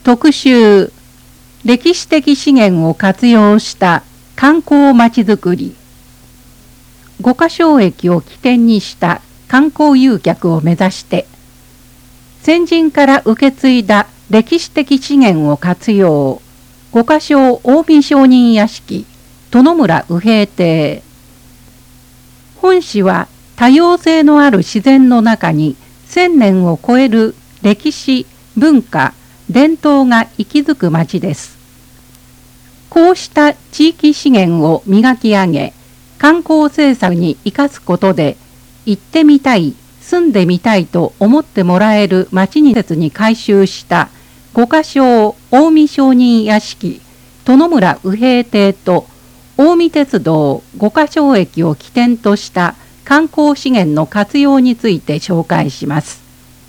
特集、歴史的資源を活用した観光まちづくり。五箇荘駅を起点にした観光誘客を目指して、先人から受け継いだ歴史的資源を活用、五箇荘近江商人屋敷、殿村右平邸。本市は多様性のある自然の中に1000年を超える歴史、文化、伝統が息づく町です。こうした地域資源を磨き上げ、観光政策に生かすことで、行ってみたい、住んでみたいと思ってもらえる町に施設に改修した五箇荘近江商人屋敷、殿村右平邸と近江鉄道五箇荘駅を起点とした観光資源の活用について紹介します。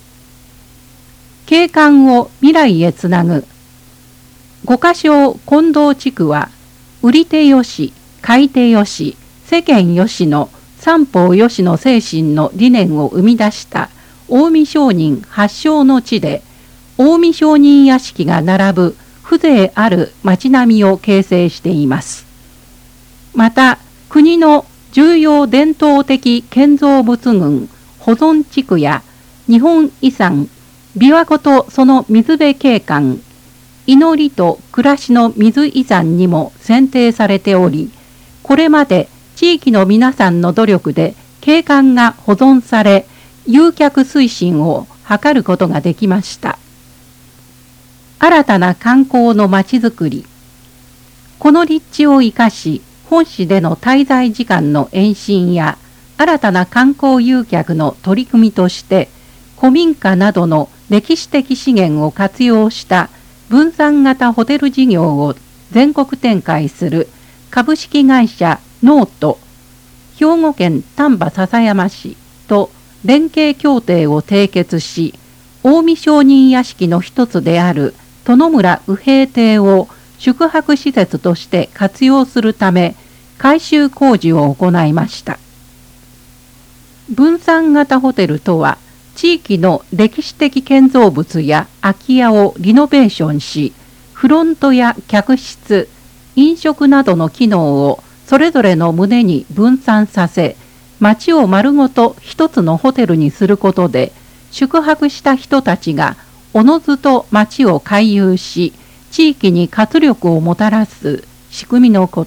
景観を未来へつなぐ。五箇荘近藤地区は、売り手よし、買い手よし、世間よしの三方よしの精神の理念を生み出した近江商人発祥の地で、近江商人屋敷が並ぶ風情ある町並みを形成しています。また、国の重要伝統的建造物群保存地区や日本遺産琵琶湖とその水辺景観、祈りと暮らしの水遺産にも選定されており、これまで地域の皆さんの努力で景観が保存され、誘客推進を図ることができました。新たな観光のまちづくり。この立地を生かし、本市での滞在時間の延伸や新たな観光誘客の取り組みとして、古民家などの歴史的資源を活用した分散型ホテル事業を全国展開する株式会社ノート、兵庫県丹波篠山市と連携協定を締結し、近江商人屋敷の一つである殿村右平邸を宿泊施設として活用するため、改修工事を行いました。分散型ホテルとは、地域の歴史的建造物や空き家をリノベーションし、フロントや客室、飲食などの機能をそれぞれの棟に分散させ、町を丸ごと一つのホテルにすることで、宿泊した人たちがおのずと町を回遊し、地域に活力をもたらす仕組みのこと。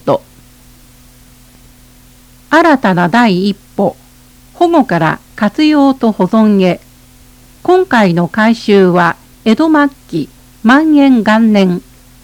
新たな第一歩、保護から活用と保存へ。今回の改修は江戸末期万延元年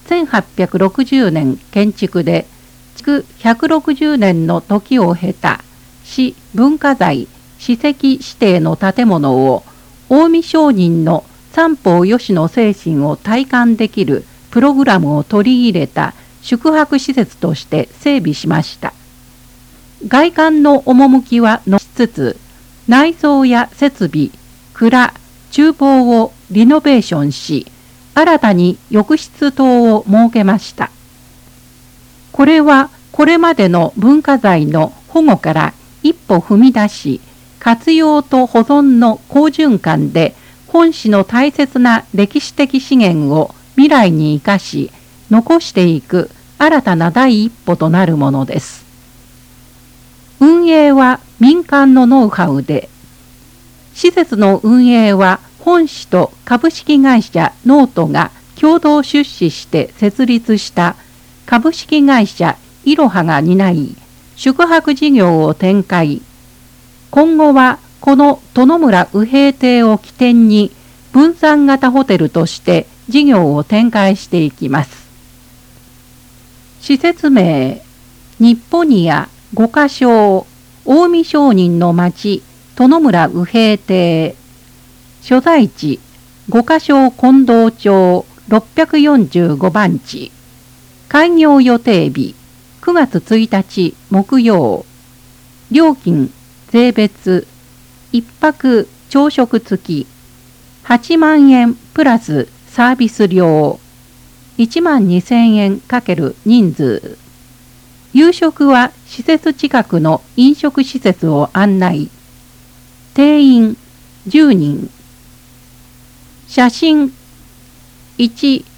1860年建築で、築160年の時を経た市文化財史跡指定の建物を近江商人の三方よしの精神を体感できるプログラムを取り入れた宿泊施設として整備しました。外観の趣は残しつつ、内装や設備、蔵、厨房をリノベーションし、新たに浴室等を設けました。これはこれまでの文化財の保護から一歩踏み出し、活用と保存の好循環で本市の大切な歴史的資源を未来に生かし、残していく新たな第一歩となるものです。運営は民間のノウハウで、施設の運営は本市と株式会社ノートが共同出資して設立した株式会社いろはが担い、宿泊事業を展開。今後はこの殿村右平邸を起点に分散型ホテルとして事業を展開していきます。施設名、日本にや五箇荘近江商人の町殿村右平邸。所在地、五箇荘近藤町645番地。開業予定日、9月1日木曜。料金、税別、1泊朝食付き、8万円プラスサービス料、12,000円×人数。夕食は施設近くの飲食施設を案内。定員10人。写真1、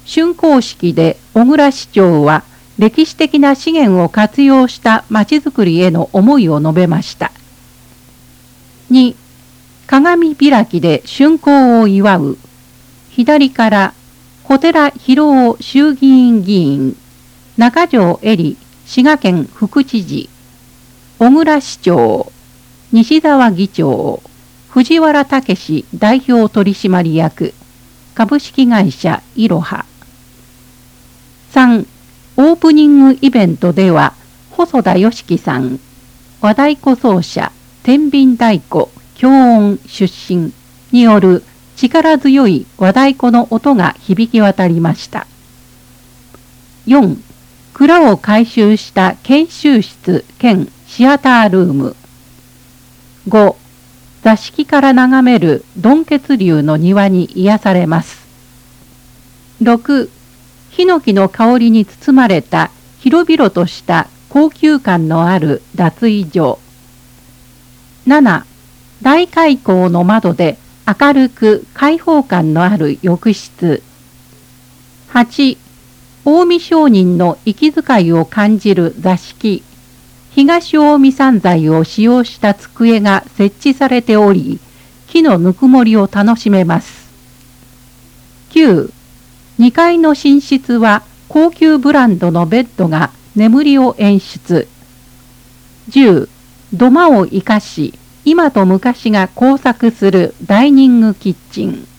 竣工式で小倉市長は歴史的な資源を活用したまちづくりへの思いを述べました。2、鏡開きで竣工を祝う。左から小寺博夫衆議院議員、中条恵里滋賀県副知事、小倉市長、西澤議長、藤原武代表取締役、株式会社いろは。3、オープニングイベントでは、細田義樹さん、和太鼓奏者、天秤太鼓、京音出身による力強い和太鼓の音が響き渡りました。4、蔵を改修した研修室兼シアタールーム。5、座敷から眺める曇血流の庭に癒されます。6、ヒノキの香りに包まれた広々とした高級感のある脱衣所。7、大開口の窓で明るく開放感のある浴室。8、近江商人の息遣いを感じる座敷。東近江産材を使用した机が設置されており、木のぬくもりを楽しめます。9、2階の寝室は高級ブランドのベッドが眠りを演出。10、土間を生かし、今と昔が交錯するダイニングキッチン。